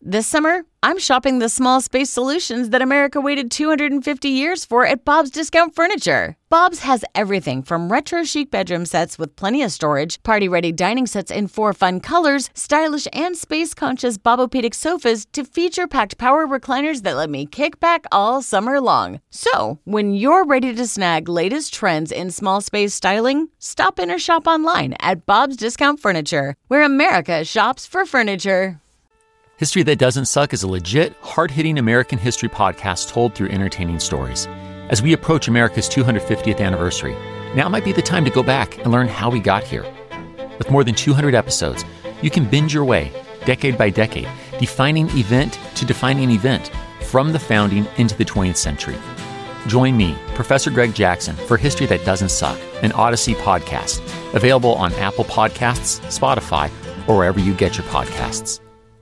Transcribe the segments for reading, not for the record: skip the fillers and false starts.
This summer, I'm shopping the small space solutions that America waited 250 years for at Bob's Discount Furniture. Bob's has everything from retro chic bedroom sets with plenty of storage, party-ready dining sets in 4 fun colors, stylish and space-conscious Bobopedic sofas to feature-packed power recliners that let me kick back all summer long. So, when you're ready to snag latest trends in small space styling, stop in or shop online at Bob's Discount Furniture, where America shops for furniture. History That Doesn't Suck is a legit, hard-hitting American history podcast told through entertaining stories. As we approach America's 250th anniversary, now might be the time to go back and learn how we got here. With more than 200 episodes, you can binge your way, decade by decade, defining event to defining event, from the founding into the 20th century. Join me, Professor Greg Jackson, for History That Doesn't Suck, an Odyssey podcast, available on Apple Podcasts, Spotify, or wherever you get your podcasts.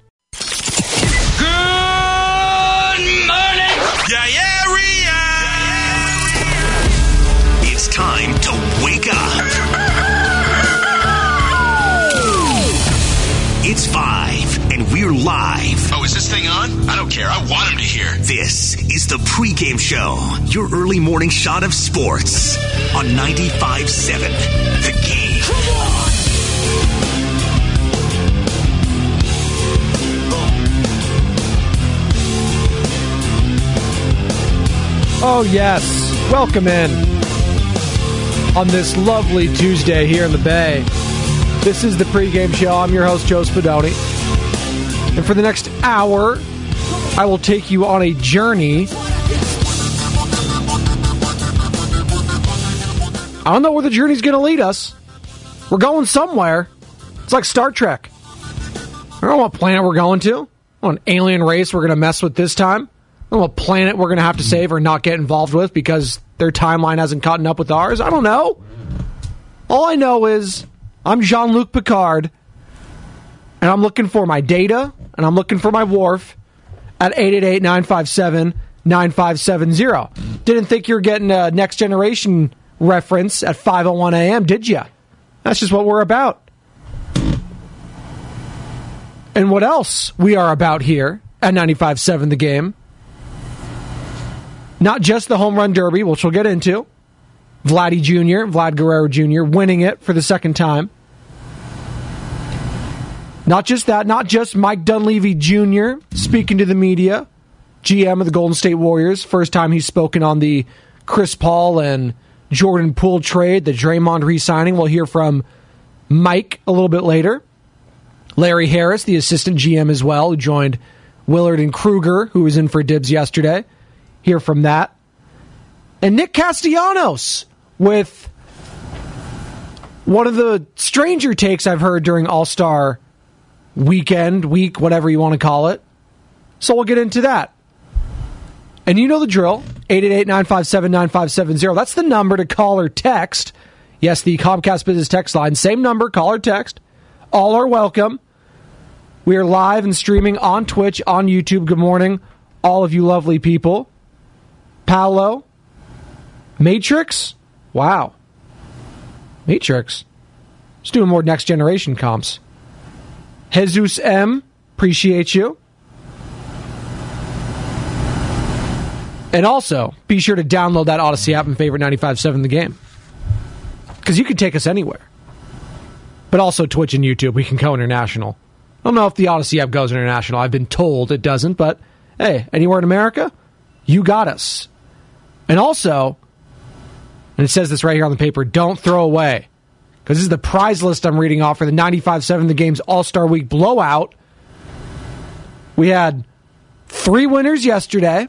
It's time to wake up. It's 5, and we're live. Oh, is this thing on? I don't care. I want him to hear. This is the pregame show, your early morning shot of sports on 95.7 The Game. Come on! Oh, yes. Welcome in on this lovely Tuesday here in the Bay. This is the pregame show. I'm your host, Joe Spadoni. And for the next hour, I will take you on a journey. I don't know where the journey's going to lead us. We're going somewhere. It's like Star Trek. I don't know what planet we're going to. What an alien race we're going to mess with this time. I don't know what planet we're going to have to save or not get involved with because their timeline hasn't caught up with ours. I don't know. All I know is I'm Jean-Luc Picard, and I'm looking for my Data, and I'm looking for my Worf at 888-957-9570. Didn't think you were getting a Next Generation reference at 5:01 a.m., did you? That's just what we're about. And what else we are about here at 95.7 The Game. Not just the home run derby, which we'll get into. Vlad Guerrero Jr. winning it for the second time. Not just that, not just Mike Dunleavy Jr. speaking to the media, GM of the Golden State Warriors. First time he's spoken on the Chris Paul and Jordan Poole trade, the Draymond re-signing. We'll hear from Mike a little bit later. Larry Harris, the assistant GM as well, who joined Willard and Kruger, who was in for dibs yesterday. Hear from that. And Nick Castellanos with one of the stranger takes I've heard during All-Star week, whatever you want to call it. So we'll get into that. And you know the drill. 888-957-9570. That's the number to call or text. Yes, the Comcast Business text line. Same number, call or text. All are welcome. We are live and streaming on Twitch, on YouTube. Good morning, all of you lovely people. Paolo. Matrix? Wow. Matrix. Just doing more Next Generation comps. Jesus M. Appreciate you. And also, be sure to download that Odyssey app and favorite 95.7 The Game. Because you can take us anywhere. But also Twitch and YouTube. We can go international. I don't know if the Odyssey app goes international. I've been told it doesn't. But, hey, anywhere in America, you got us. And also, and it says this right here on the paper, don't throw away. Because this is the prize list I'm reading off for the 95.7 The Game's All-Star Week blowout. We had 3 winners yesterday.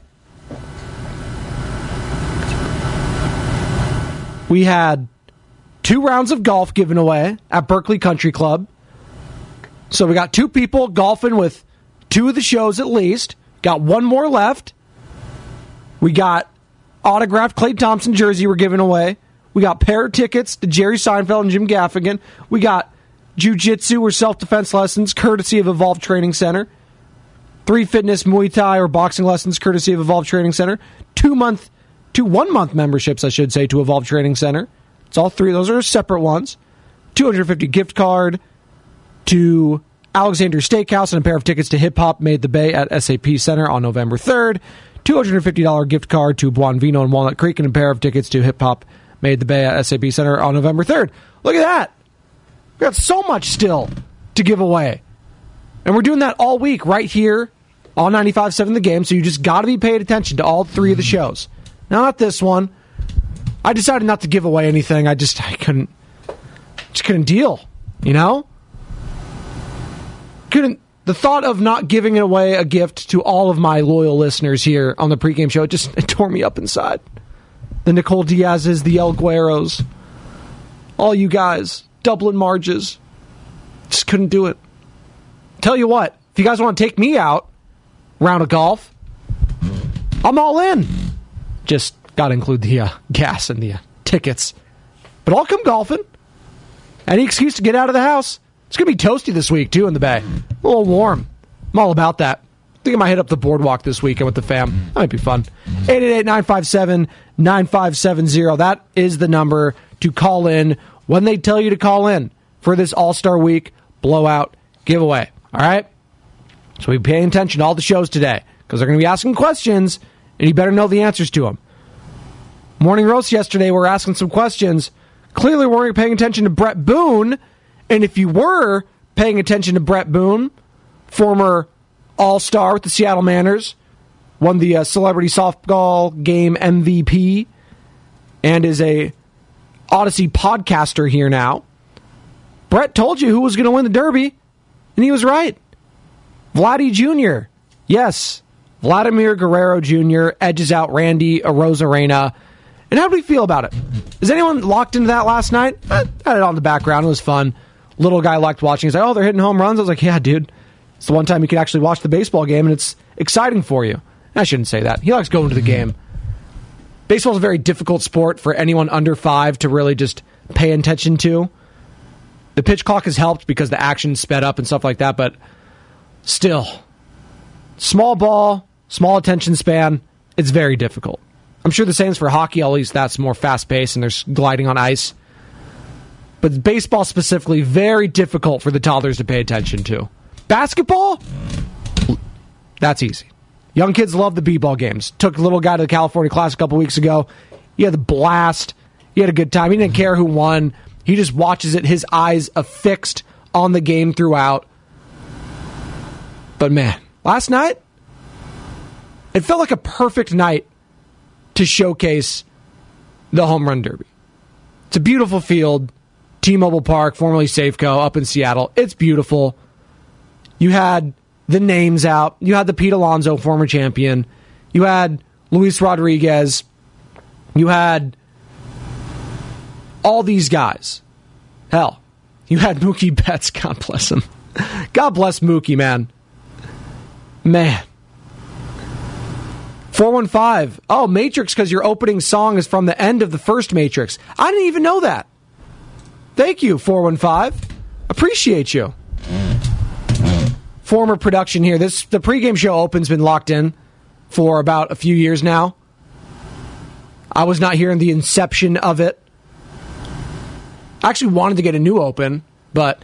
We had 2 rounds of golf given away at Berkeley Country Club. So we got 2 people golfing with 2 of the shows at least. Got 1 more left. We got autographed Klay Thompson jersey we're giving away. We got pair tickets to Jerry Seinfeld and Jim Gaffigan. We got jiu-jitsu or self-defense lessons courtesy of Evolve Training Center. 3 fitness, Muay Thai, or boxing lessons courtesy of Evolve Training Center. 2 1-month memberships, I should say, to Evolve Training Center. It's all 3. Those are separate ones. $250 gift card to Alexander Steakhouse and a pair of tickets to Hip Hop Made the Bay at SAP Center on November 3rd. $250 gift card to Buon Vino in Walnut Creek and a pair of tickets to Hip Hop Made the Bay at SAP Center on November 3rd. Look at that. We got so much still to give away. And we're doing that all week right here on 95.7 The Game, so you just got to be paying attention to all three of the shows. Now, not this one. I decided not to give away anything. I couldn't deal, you know? The thought of not giving away a gift to all of my loyal listeners here on the pregame show, it tore me up inside. The Nicole Diaz's, the El Gueros, all you guys, Dublin Marges, just couldn't do it. Tell you what, if you guys want to take me out, round of golf, I'm all in. Just got to include the gas and the tickets. But I'll come golfing. Any excuse to get out of the house. It's going to be toasty this week, too, in the Bay. A little warm. I'm all about that. I think I might hit up the boardwalk this weekend with the fam. That might be fun. 888-957-9570. That is the number to call in when they tell you to call in for this All-Star Week blowout giveaway. All right? So be paying attention to all the shows today because they're going to be asking questions, and you better know the answers to them. Morning Roast yesterday, we're asking some questions. Clearly, we weren't paying attention to Brett Boone. And if you were paying attention to Brett Boone, former All-Star with the Seattle Mariners, won the Celebrity Softball Game MVP, and is a Odyssey podcaster here now, Brett told you who was going to win the Derby, and he was right. Vladdy Jr. Yes, Vladimir Guerrero Jr. edges out Randy Arozarena. And how do we feel about it? Is anyone locked into that last night? I had it on the background. It was fun. Little guy liked watching. He's like, oh, they're hitting home runs. I was like, yeah, dude. It's the one time you can actually watch the baseball game, and it's exciting for you. I shouldn't say that. He likes going to the game. Baseball is a very difficult sport for anyone under 5 to really just pay attention to. The pitch clock has helped because the action sped up and stuff like that, but still, small ball, small attention span, it's very difficult. I'm sure the same is for hockey, at least that's more fast-paced and there's gliding on ice. But baseball specifically, very difficult for the toddlers to pay attention to. Basketball? That's easy. Young kids love the b-ball games. Took a little guy to the California Classic a couple weeks ago. He had a blast. He had a good time. He didn't care who won. He just watches it, his eyes affixed on the game throughout. But man, last night, it felt like a perfect night to showcase the Home Run Derby. It's a beautiful field. T-Mobile Park, formerly Safeco, up in Seattle. It's beautiful. You had the names out. You had the Pete Alonso, former champion. You had Luis Rodriguez. You had all these guys. Hell, you had Mookie Betts. God bless him. God bless Mookie, man. Man. 415. Oh, Matrix, because your opening song is from the end of the first Matrix. I didn't even know that. Thank you, 415. Appreciate you. Former production here. The pregame show open's been locked in for about a few years now. I was not here in the inception of it. I actually wanted to get a new open, but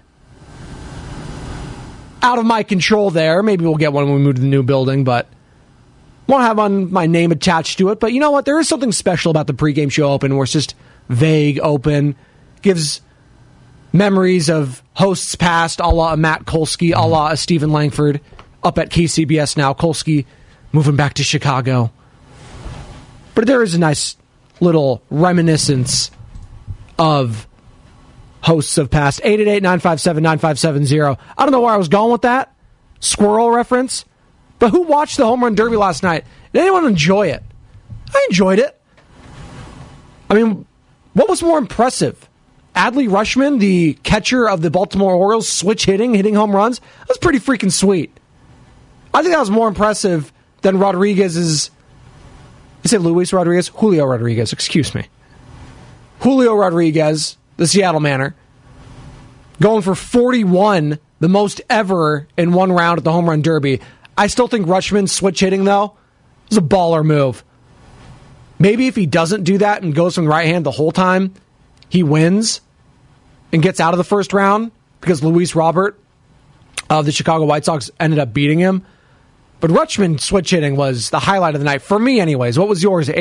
out of my control there. Maybe we'll get one when we move to the new building, but won't have my name attached to it. But you know what? There is something special about the pregame show open where it's just vague, open, gives memories of hosts past, a la Matt Kolsky, a la Stephen Langford, up at KCBS now. Kolsky moving back to Chicago. But there is a nice little reminiscence of hosts of past. 888-957-9570. I don't know where I was going with that. Squirrel reference. But who watched the Home Run Derby last night? Did anyone enjoy it? I enjoyed it. I mean, what was more impressive? Adley Rutschman, the catcher of the Baltimore Orioles, switch hitting home runs? That was pretty freaking sweet. I think that was more impressive than Rodriguez's... Is it Luis Rodriguez? Julio Rodriguez, excuse me. Julio Rodriguez, the Seattle Manor, going for 41, the most ever in one round at the Home Run Derby. I still think Rutschman's switch hitting, though, was a baller move. Maybe if he doesn't do that and goes from the right hand the whole time, he wins and gets out of the first round because Luis Robert of the Chicago White Sox ended up beating him. But Rutschman switch hitting was the highlight of the night, for me anyways. What was yours?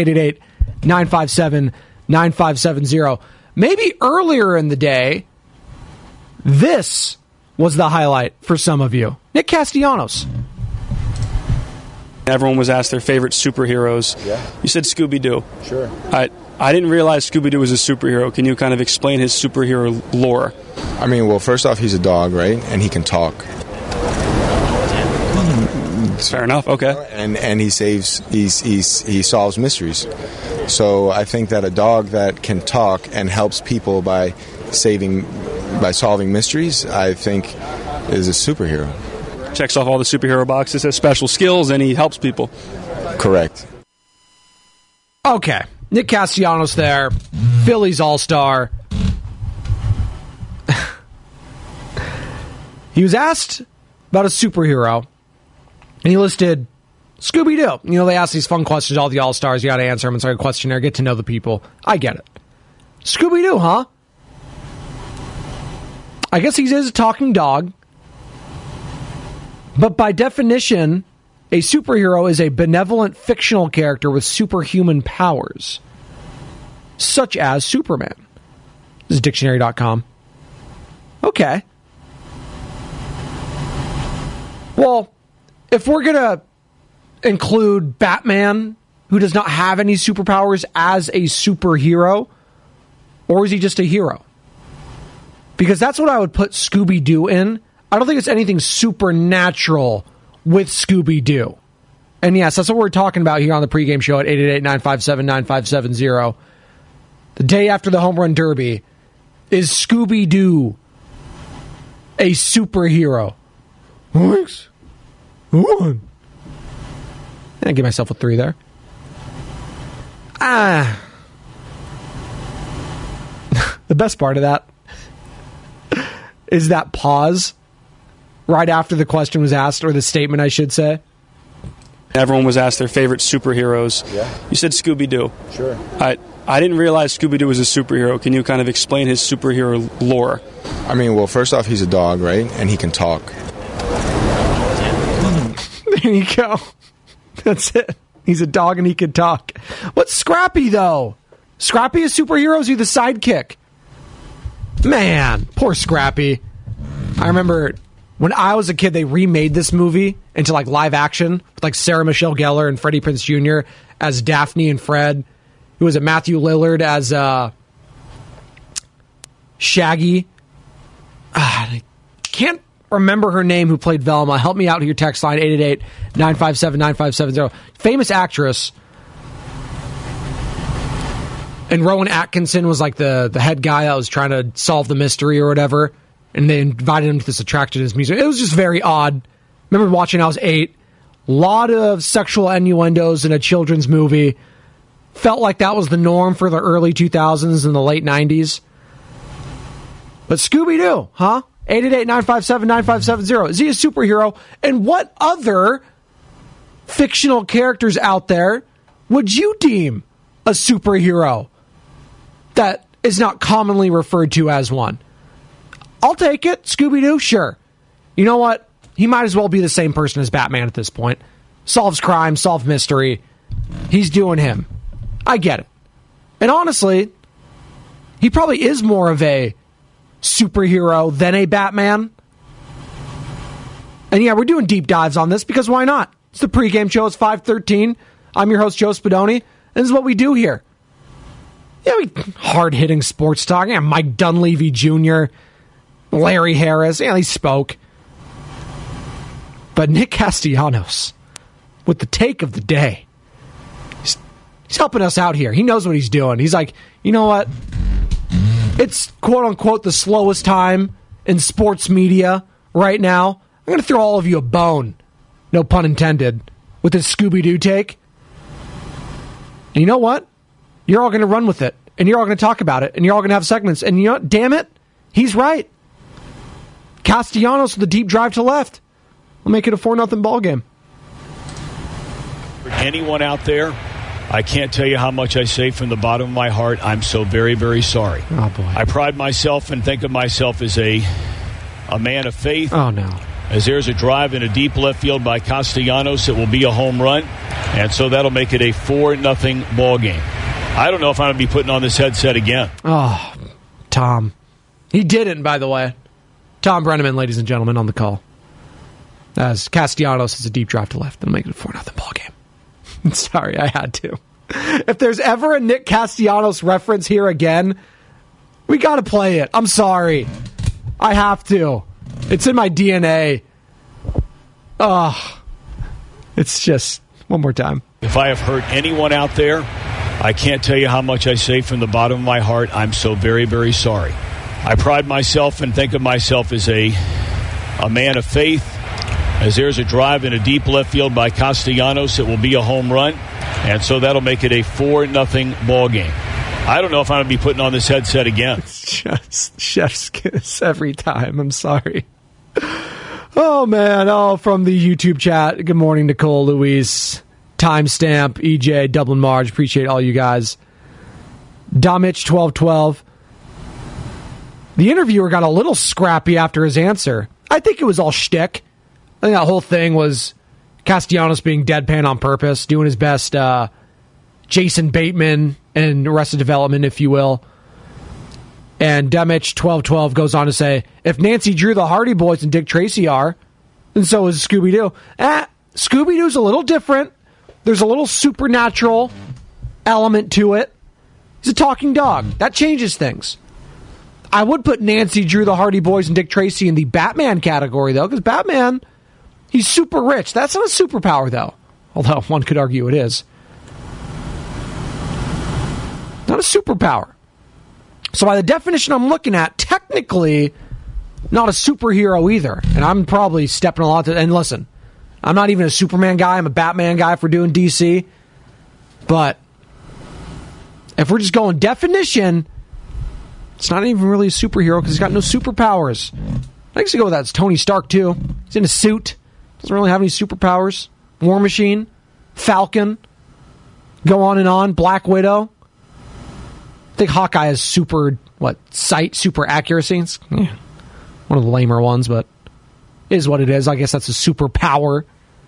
888-957-9570. Maybe earlier in the day, this was the highlight for some of you. Nick Castellanos. Everyone was asked their favorite superheroes. Yeah. You said Scooby-Doo. Sure. I didn't realize Scooby-Doo was a superhero. Can you kind of explain his superhero lore? I mean, well, first off, he's a dog, right? And he can talk. Fair enough. Okay. And he solves mysteries. So I think that a dog that can talk and helps people by solving mysteries, I think is a superhero. Checks off all the superhero boxes, has special skills, and he helps people. Correct. Okay. Nick Castellanos there. Phillies All-Star. He was asked about a superhero, and he listed Scooby-Doo. You know, they ask these fun questions, all the All-Stars. You got to answer them. It's like a questionnaire. Get to know the people. I get it. Scooby-Doo, huh? I guess he is a talking dog. But by definition, a superhero is a benevolent fictional character with superhuman powers, such as Superman. This is dictionary.com. Okay. Well, if we're going to include Batman, who does not have any superpowers, as a superhero, or is he just a hero? Because that's what I would put Scooby-Doo in. I don't think it's anything supernatural with Scooby-Doo. And yes, that's what we're talking about here on the pregame show at 888-957-9570. The day after the Home Run Derby, is Scooby-Doo a superhero? Thanks. One. And I give myself a 3 there. The best part of that is that pause right after the question was asked, or the statement, I should say. Everyone was asked their favorite superheroes. Yeah. You said Scooby-Doo. Sure. I didn't realize Scooby-Doo was a superhero. Can you kind of explain his superhero lore? I mean, well, first off, he's a dog, right? And he can talk. There you go. That's it. He's a dog and he can talk. What's Scrappy, though? Scrappy is superhero? Is he the sidekick? Man, poor Scrappy. I remember when I was a kid, they remade this movie into like live action with like Sarah Michelle Gellar and Freddie Prinze Jr. as Daphne and Fred. Who was it? Matthew Lillard as Shaggy. I can't remember her name who played Velma. Help me out here, text line 888-957-9570. Famous actress. And Rowan Atkinson was like the head guy that was trying to solve the mystery or whatever. And they invited him to this attractionist museum. It was just very odd. Remember watching, I was 8. A lot of sexual innuendos in a children's movie. Felt like that was the norm for the early 2000s and the late 90s. But Scooby-Doo, huh? 888-957-9570. Is he a superhero? And what other fictional characters out there would you deem a superhero that is not commonly referred to as one? I'll take it. Scooby-Doo, sure. You know what? He might as well be the same person as Batman at this point. Solves crime, solves mystery. He's doing him. I get it. And honestly, he probably is more of a superhero than a Batman. And yeah, we're doing deep dives on this because why not? It's the pregame show. It's 5:13. I'm your host, Joe Spadoni. And this is what we do here. Yeah, hard-hitting sports talk. Yeah, Mike Dunleavy Jr., Larry Harris. Yeah, he spoke. But Nick Castellanos, with the take of the day, he's helping us out here. He knows what he's doing. He's like, you know what? It's quote-unquote the slowest time in sports media right now. I'm going to throw all of you a bone, no pun intended, with this Scooby-Doo take. And you know what? You're all going to run with it, and you're all going to talk about it, and you're all going to have segments. And you know what? Damn it, he's right. Castellanos with a deep drive to left. We'll make it a 4-0 ball game. Anyone out there, I can't tell you how much I say from the bottom of my heart, I'm so very, very sorry. Oh, boy. I pride myself and think of myself as a man of faith. Oh, no. as there's a drive in a deep left field by Castellanos. It will be a home run, and so that'll make it a 4-0 ball game. I don't know if I'm going to be putting on this headset again. Oh, Tom. He didn't, by the way. Tom Brenneman, ladies and gentlemen, on the call. As Castellanos is a deep drive to left, it'll make it a 4-0 ball game. Sorry, I had to. If there's ever a Nick Castellanos reference here again, we got to play it. I'm sorry. I have to. It's in my DNA. It's just, one more time. If I have hurt anyone out there, I can't tell you how much I say from the bottom of my heart. I'm so very, very sorry. I pride myself and think of myself as a man of faith. As there's a drive in a deep left field by Castellanos, it will be a home run, and so that'll make it a 4-0 ball game. I don't know if I'm going to be putting on this headset again. It's just chef's kiss every time. I'm sorry. Oh, man. Oh, from the YouTube chat. Good morning, Nicole, Luis, Timestamp, EJ, Dublin Marge. Appreciate all you guys. Domich 1212. The interviewer got a little scrappy after his answer. I think it was all shtick. I think that whole thing was Castellanos being deadpan on purpose, doing his best Jason Bateman and Arrested Development, if you will. And Demich 1212 goes on to say, if Nancy Drew, the Hardy Boys, and Dick Tracy are, then so is Scooby-Doo. Scooby-Doo's a little different. There's a little supernatural element to it. He's a talking dog. That changes things. I would put Nancy Drew, the Hardy Boys, and Dick Tracy in the Batman category, though, because Batman, he's super rich. That's not a superpower, though. Although one could argue it is. Not a superpower. So by the definition I'm looking at, technically not a superhero either. And I'm probably stepping a lot to... And listen, I'm not even a Superman guy. I'm a Batman guy if we're doing DC. But if we're just going definition, it's not even really a superhero because he's got no superpowers. I guess you go with that. It's Tony Stark, too. He's in a suit. Doesn't really have any superpowers. War Machine. Falcon. Go on and on. Black Widow. I think Hawkeye has super accuracy. It's one of the lamer ones, but it is what it is. I guess that's a superpower.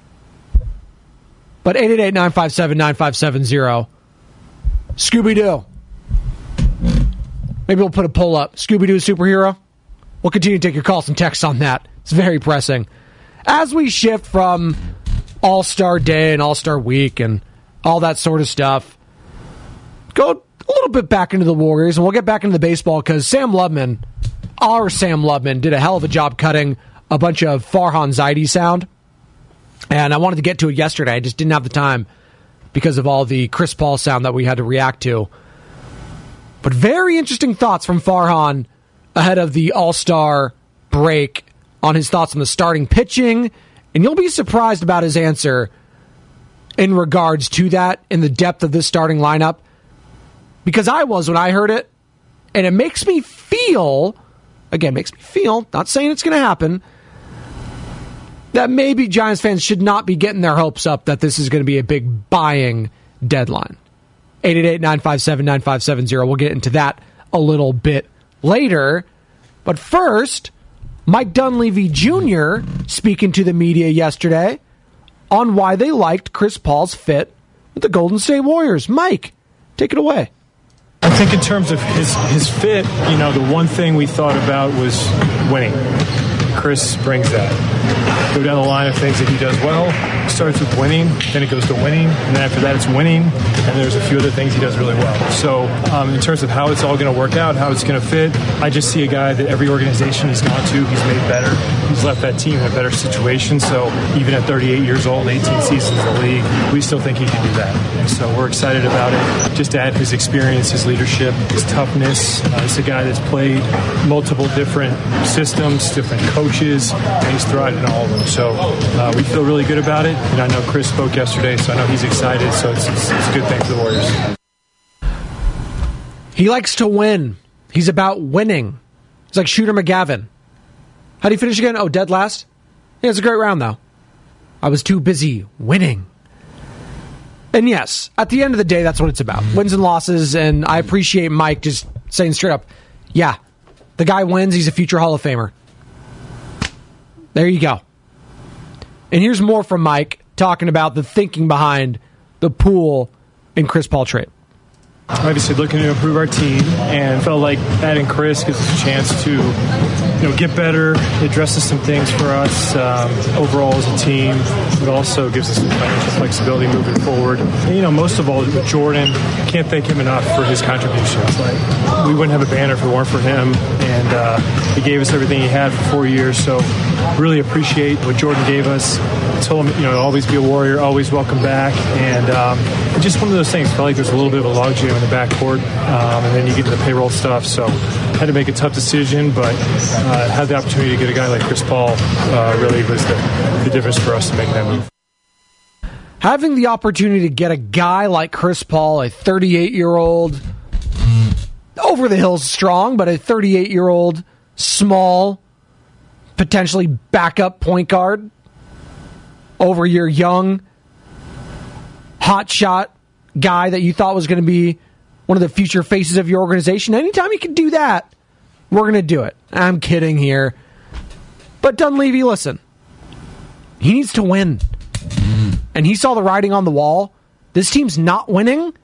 But 888-957-9570. Scooby-Doo. Maybe we'll put a poll up. Scooby-Doo superhero? We'll continue to take your calls and texts on that. It's very pressing. As we shift from All-Star Day and All-Star Week and all that sort of stuff, go a little bit back into the Warriors, and we'll get back into the baseball because our Sam Lubman, did a hell of a job cutting a bunch of Farhan Zaidi sound. And I wanted to get to it yesterday. I just didn't have the time because of all the Chris Paul sound that we had to react to. But very interesting thoughts from Farhan ahead of the All-Star break on his thoughts on the starting pitching. And you'll be surprised about his answer in regards to that in the depth of this starting lineup. Because I was when I heard it. And it makes me feel, not saying it's going to happen, that maybe Giants fans should not be getting their hopes up that this is going to be a big buying deadline. 888-957-9570. We'll get into that a little bit later. But first, Mike Dunleavy Jr. speaking to the media yesterday on why they liked Chris Paul's fit with the Golden State Warriors. Mike, take it away. I think in terms of his fit, the one thing we thought about was winning. Chris brings that. Go down the line of things that he does well. It starts with winning, then it goes to winning, and then after that it's winning, and there's a few other things he does really well. So in terms of how it's all going to work out, how it's going to fit, I just see a guy that every organization he's gone to, he's made better. He's left that team in a better situation. So even at 38 years old, 18 seasons in the league, we still think he can do that. And so we're excited about it. Just to add his experience, his leadership, his toughness. He's a guy that's played multiple different systems, different coaches, and he's thrived in all of them. So we feel really good about it. And I know Chris spoke yesterday, so I know he's excited. So it's a good thing for the Warriors. He likes to win. He's about winning. He's like Shooter McGavin. How do you finish again? Oh, dead last? Yeah, it's a great round, though. I was too busy winning. And yes, at the end of the day, that's what it's about. Wins and losses, and I appreciate Mike just saying straight up, yeah, the guy wins, he's a future Hall of Famer. There you go. And here's more from Mike talking about the thinking behind the Poole and Chris Paul trade. Obviously looking to improve our team, and felt like adding Chris gives us a chance to get better. It addresses some things for us overall as a team, but also gives us some financial flexibility moving forward. And, most of all, with Jordan, can't thank him enough for his contributions. Like, we wouldn't have a banner if it weren't for him, and he gave us everything he had for 4 years. So really appreciate what Jordan gave us. Told him, always be a Warrior, always welcome back, and just one of those things. Felt like there's a little bit of a logjam in the backcourt, and then you get into the payroll stuff. So had to make a tough decision, but had the opportunity to get a guy like Chris Paul really was the difference for us to make that move. Having the opportunity to get a guy like Chris Paul, a 38-year-old, over the hills strong, but a 38-year-old, small, potentially backup point guard, over your young, hotshot guy that you thought was going to be one of the future faces of your organization. Anytime you can do that, we're going to do it. I'm kidding here. But Dunleavy, listen. He needs to win. And he saw the writing on the wall. This team's not winning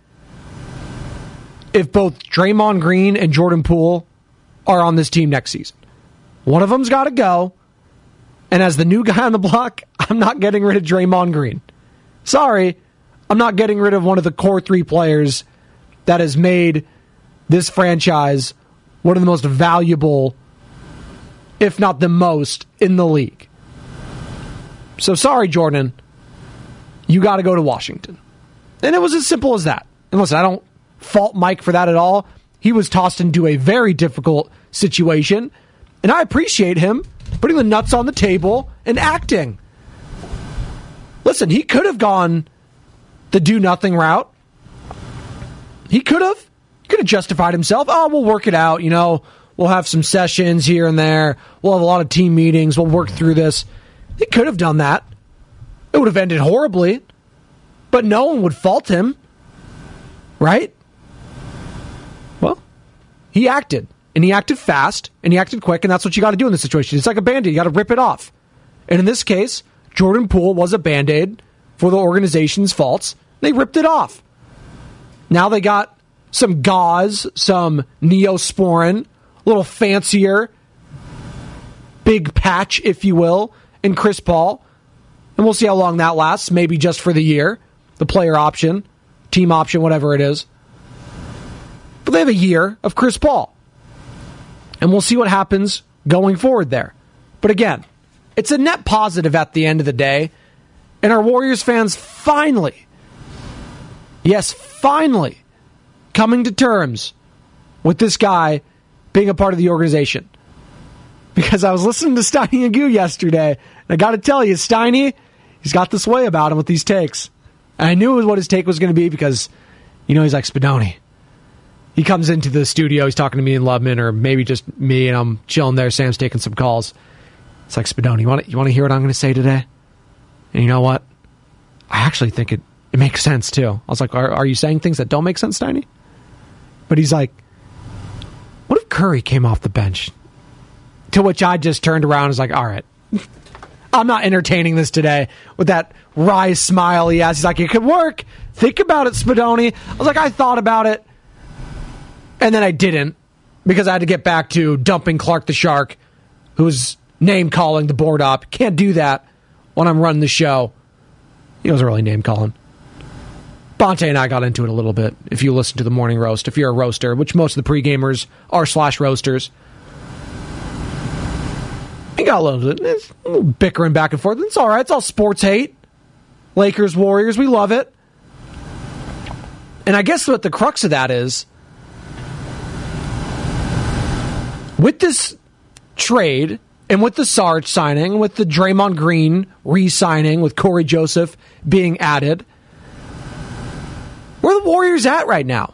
if both Draymond Green and Jordan Poole are on this team next season. One of them's got to go. And as the new guy on the block, I'm not getting rid of Draymond Green. Sorry, I'm not getting rid of one of the core three players that has made this franchise one of the most valuable, if not the most, in the league. So sorry, Jordan. You got to go to Washington. And it was as simple as that. And listen, I don't fault Mike for that at all. He was tossed into a very difficult situation. And I appreciate him putting the nuts on the table and acting. Listen, he could have gone the do-nothing route. He could have justified himself. Oh, we'll work it out. We'll have some sessions here and there. We'll have a lot of team meetings. We'll work through this. He could have done that. It would have ended horribly, but no one would fault him. Right? Well, he acted. And he acted fast, and he acted quick, and that's what you got to do in this situation. It's like a Band-Aid. You got to rip it off. And in this case, Jordan Poole was a Band-Aid for the organization's faults. They ripped it off. Now they got some gauze, some Neosporin, a little fancier, big patch, if you will, in Chris Paul. And we'll see how long that lasts, maybe just for the year. The player option, team option, whatever it is. But they have a year of Chris Paul. And we'll see what happens going forward there. But again, it's a net positive at the end of the day. And our Warriors fans finally, yes, finally, coming to terms with this guy being a part of the organization. Because I was listening to Steiny and Goo yesterday, and I got to tell you, Steiny, he's got this way about him with these takes. And I knew what his take was going to be because, he's like Spadoni. He comes into the studio, he's talking to me and Lubman, or maybe just me, and I'm chilling there, Sam's taking some calls. It's like, Spadoni, you want to hear what I'm going to say today? And you know what? I actually think it makes sense, too. I was like, are you saying things that don't make sense, Steiny? But he's like, what if Curry came off the bench? To which I just turned around and was like, all right, I'm not entertaining this today, with that wry smile he has. He's like, it could work. Think about it, Spadoni. I was like, I thought about it. And then I didn't, because I had to get back to dumping Clark the Shark, who's name-calling the board up. Can't do that when I'm running the show. He wasn't really name-calling. Bonte and I got into it a little bit, if you listen to the morning roast, if you're a roaster, which most of the pre-gamers are /roasters. We got a little bickering back and forth. It's all right. It's all sports hate. Lakers, Warriors, we love it. And I guess what the crux of that is, with this trade, and with the Sarge signing, with the Draymond Green re-signing, with Corey Joseph being added, where are the Warriors at right now?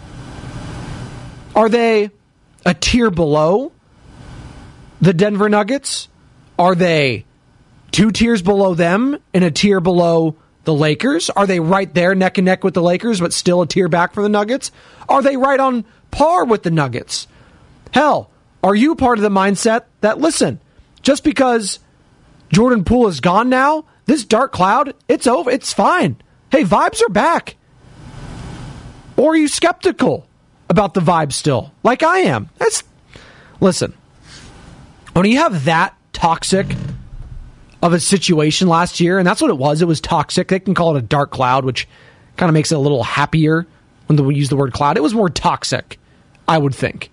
Are they a tier below the Denver Nuggets? Are they 2 tiers below them and a tier below the Lakers? Are they right there neck and neck with the Lakers but still a tier back for the Nuggets? Are they right on par with the Nuggets? Hell, are you part of the mindset that, listen, just because Jordan Poole is gone now. This dark cloud, it's over. It's fine. Hey, vibes are back. Or are you skeptical about the vibes still? Like I am. Listen, when you have that toxic of a situation last year, and that's what it was toxic. They can call it a dark cloud, which kind of makes it a little happier when we use the word cloud. It was more toxic, I would think.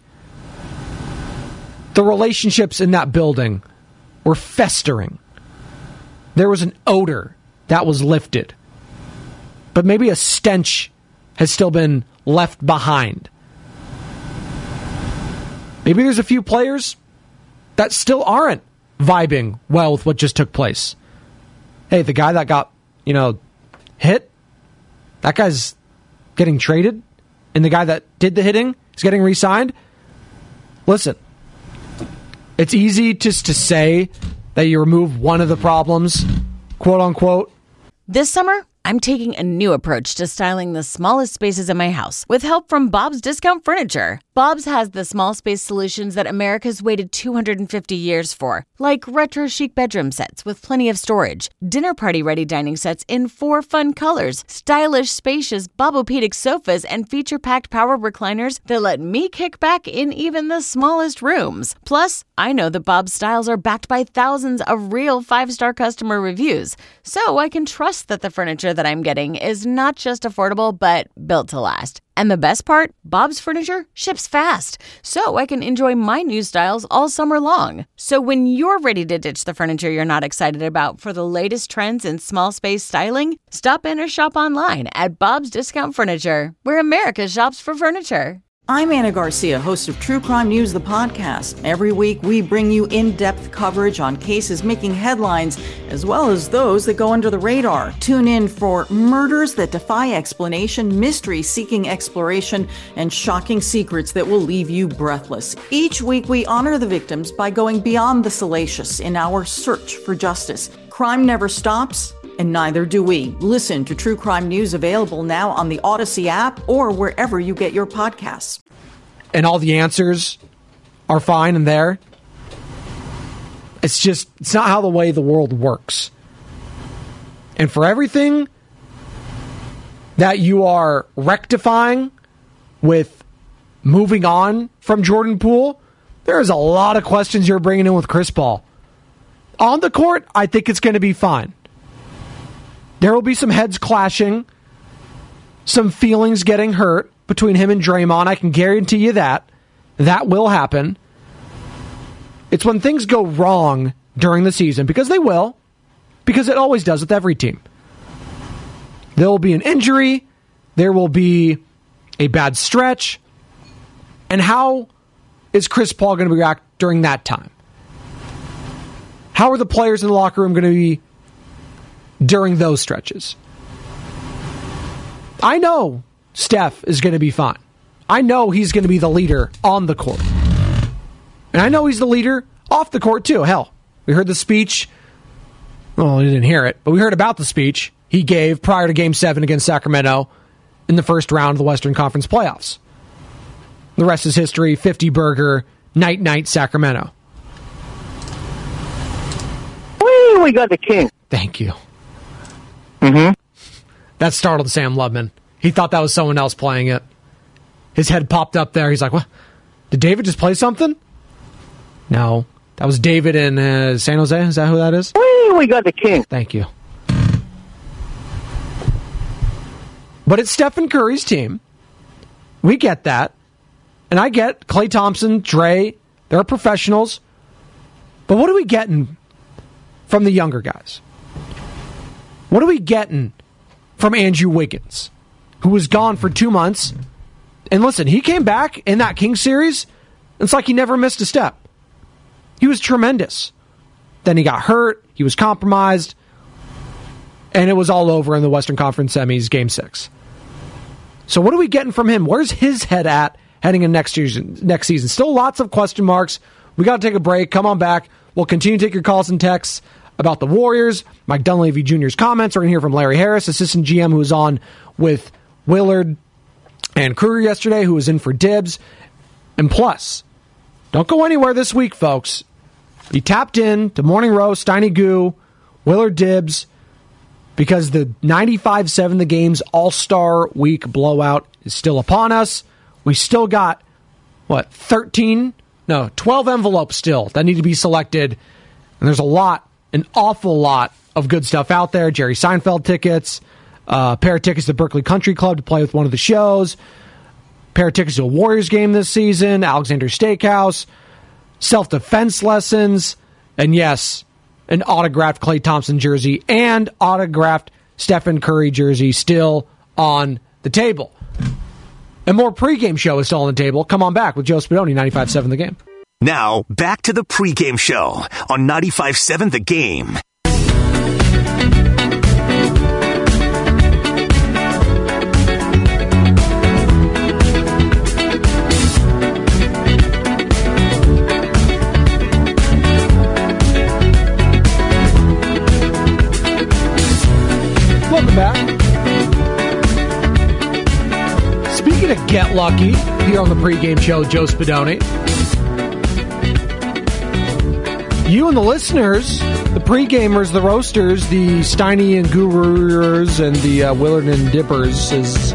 The relationships in that building were festering. There was an odor that was lifted. But maybe a stench has still been left behind. Maybe there's a few players that still aren't vibing well with what just took place. Hey, the guy that got, hit, that guy's getting traded, and the guy that did the hitting is getting re-signed. Listen, it's easy just to say that you remove one of the problems, quote unquote. This summer, I'm taking a new approach to styling the smallest spaces in my house with help from Bob's Discount Furniture. Bob's has the small space solutions that America's waited 250 years for, like retro chic bedroom sets with plenty of storage, dinner party ready dining sets in 4 fun colors, stylish spacious Bobopedic sofas, and feature-packed power recliners that let me kick back in even the smallest rooms. Plus, I know that Bob's styles are backed by thousands of real 5-star customer reviews, so I can trust that the furniture that I'm getting is not just affordable, but built to last. And the best part, Bob's Furniture ships fast, so I can enjoy my new styles all summer long. So when you're ready to ditch the furniture you're not excited about for the latest trends in small space styling, stop in or shop online at Bob's Discount Furniture, where America shops for furniture. I'm Anna Garcia, host of True Crime News, the podcast. Every week, we bring you in-depth coverage on cases making headlines, as well as those that go under the radar. Tune in for murders that defy explanation, mysteries seeking exploration, and shocking secrets that will leave you breathless. Each week, we honor the victims by going beyond the salacious in our search for justice. Crime never stops, and neither do we. Listen to True Crime News, available now on the Odyssey app or wherever you get your podcasts. And all the answers are fine and there. It's not how the way the world works. And for everything that you are rectifying with moving on from Jordan Poole, there's a lot of questions you're bringing in with Chris Paul. On the court, I think it's going to be fine. There will be some heads clashing, some feelings getting hurt between him and Draymond. I can guarantee you that. That will happen. It's when things go wrong during the season, because they will, because it always does with every team. There will be an injury. There will be a bad stretch. And how is Chris Paul going to react during that time? How are the players in the locker room going to be during those stretches? I know Steph is going to be fine. I know he's going to be the leader on the court. And I know he's the leader off the court too. Hell, we heard the speech. Well, we didn't hear it, but we heard about the speech he gave prior to Game 7 against Sacramento in the first round of the Western Conference playoffs. The rest is history. 50-burger, night-night Sacramento. Whee, we got the king. Thank you. Mm-hmm. That startled Sam Lubman. He thought that was someone else playing it. His head popped up there. He's like, what? Did David just play something? No. That was David in San Jose. Is that who that is? Whee, we got the king. Thank you. But it's Stephen Curry's team. We get that. And I get Klay Thompson, Dre, they're professionals. But what are we getting from the younger guys? What are we getting from Andrew Wiggins, who was gone for 2 months? And listen, he came back in that Kings series. It's like he never missed a step. He was tremendous. Then he got hurt. He was compromised. And it was all over in the Western Conference semis, Game 6. So what are we getting from him? Where's his head at heading in next season? Still lots of question marks. We got to take a break. Come on back. We'll continue to take your calls and texts about the Warriors. Mike Dunleavy Jr.'s comments. We're going to hear from Larry Harris, assistant GM, who was on with Willard and Kruger yesterday, who was in for Dibs. And plus, don't go anywhere this week, folks. You tapped in to Morning Roast, Steiny Goo, Willard Dibbs, because the 95-7 The Game's All-Star Week blowout is still upon us. We still got, 12 envelopes still that need to be selected. And there's an awful lot of good stuff out there. Jerry Seinfeld tickets, a pair of tickets to Berkeley Country Club to play with one of the shows, pair of tickets to a Warriors game this season, Alexander Steakhouse, self-defense lessons, and yes, an autographed Klay Thompson jersey and autographed Stephen Curry jersey still on the table. And more pregame show is still on the table. Come on back with Joe Spadoni, 95.7 The Game. Now, back to the pregame show on 95.7 The Game. Welcome back. Speaking of Get Lucky, here on the pregame show, Joe Spadoni. You and the listeners, the pre-gamers, the roasters, the Steiny and Gurus, and the Willard and Dippers, is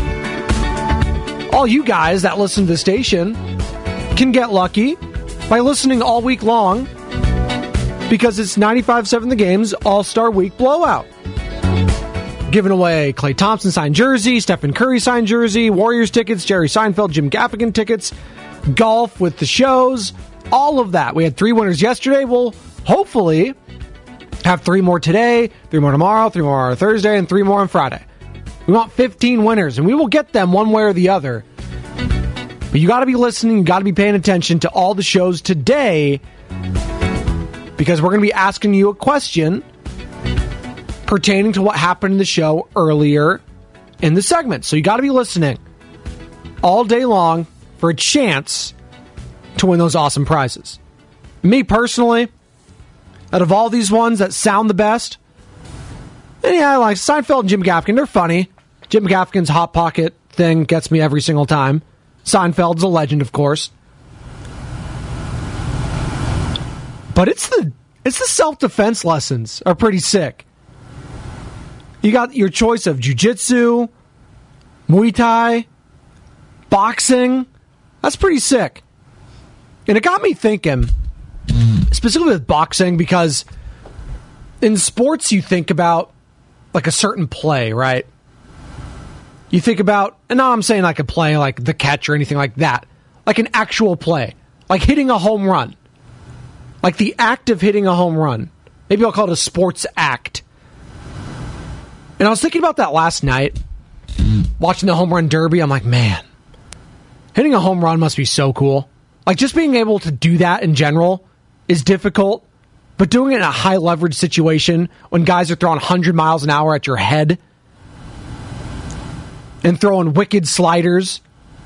all you guys that listen to the station can get lucky by listening all week long because it's 95.7 The Game's All-Star Week blowout. Giving away Klay Thompson signed jersey, Stephen Curry signed jersey, Warriors tickets, Jerry Seinfeld, Jim Gaffigan tickets, golf with the shows, all of that. We had 3 winners yesterday. We'll hopefully have 3 more today, 3 more tomorrow, 3 more on Thursday, and 3 more on Friday. We want 15 winners, and we will get them one way or the other. But you got to be listening, you got to be paying attention to all the shows today because we're going to be asking you a question pertaining to what happened in the show earlier in the segment. So you got to be listening all day long for a chance to win those awesome prizes. Me personally, out of all these ones that sound the best, and yeah, I like Seinfeld and Jim Gaffigan. They're funny. Jim Gaffigan's Hot Pocket thing gets me every single time. Seinfeld's a legend, of course. But it's the self-defense lessons are pretty sick. You got your choice of jiu-jitsu, Muay Thai, boxing. That's pretty sick. And it got me thinking, specifically with boxing, because in sports you think about like a certain play, right? You think about, and now I'm saying like a play like the catch or anything like that, like an actual play, like hitting a home run, like the act of hitting a home run. Maybe I'll call it a sports act. And I was thinking about that last night, watching the home run derby. I'm like, man, hitting a home run must be so cool. Like, just being able to do that in general is difficult, but doing it in a high leverage situation when guys are throwing 100 miles an hour at your head and throwing wicked sliders,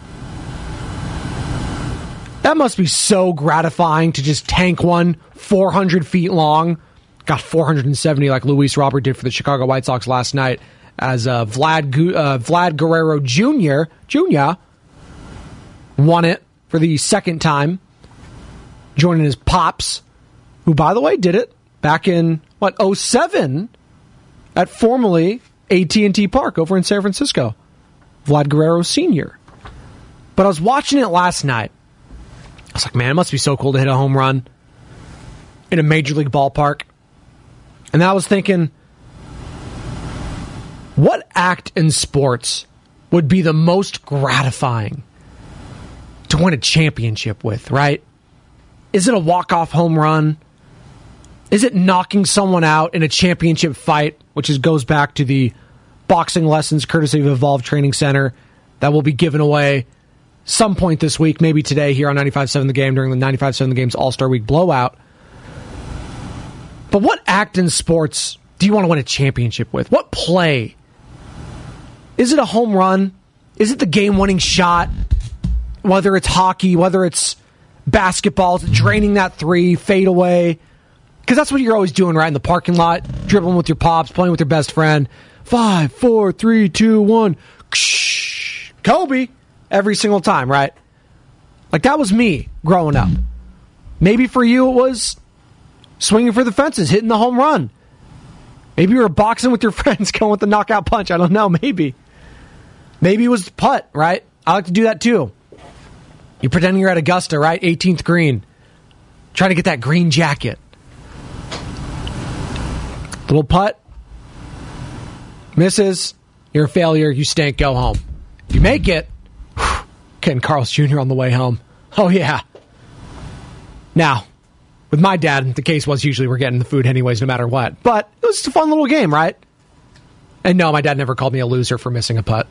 that must be so gratifying to just tank one 400 feet long. Got 470 like Luis Robert did for the Chicago White Sox last night as Vlad Guerrero Jr. won it for the second time, joining his pops, who, by the way, did it back in, 2007 at formerly AT&T Park over in San Francisco. Vlad Guerrero Sr. But I was watching it last night. I was like, man, it must be so cool to hit a home run in a major league ballpark. And then I was thinking, what act in sports would be the most gratifying to win a championship with, right? Is it a walk-off home run? Is it knocking someone out in a championship fight, which goes back to the boxing lessons courtesy of Evolve Training Center that will be given away some point this week, maybe today here on 95.7 The Game during the 95.7 The Game's All-Star Week blowout. But what act in sports do you want to win a championship with? What play? Is it a home run? Is it the game-winning shot? Whether it's hockey, whether it's basketball, is it draining that three, fade away? Because that's what you're always doing, right? In the parking lot, dribbling with your pops, playing with your best friend. 5, 4, 3, 2, 1. Kobe. Every single time, right? Like, that was me growing up. Maybe for you it was swinging for the fences, hitting the home run. Maybe you were boxing with your friends, going with the knockout punch. I don't know, maybe. Maybe it was putt, right? I like to do that too. You're pretending you're at Augusta, right? 18th green. Trying to get that green jacket. Little putt. Misses. You're a failure. You stink. Go home. If you make it, Ken Carl's Jr. on the way home. Oh, yeah. Now, with my dad, the case was usually we're getting the food anyways, no matter what. But it was just a fun little game, right? And no, my dad never called me a loser for missing a putt.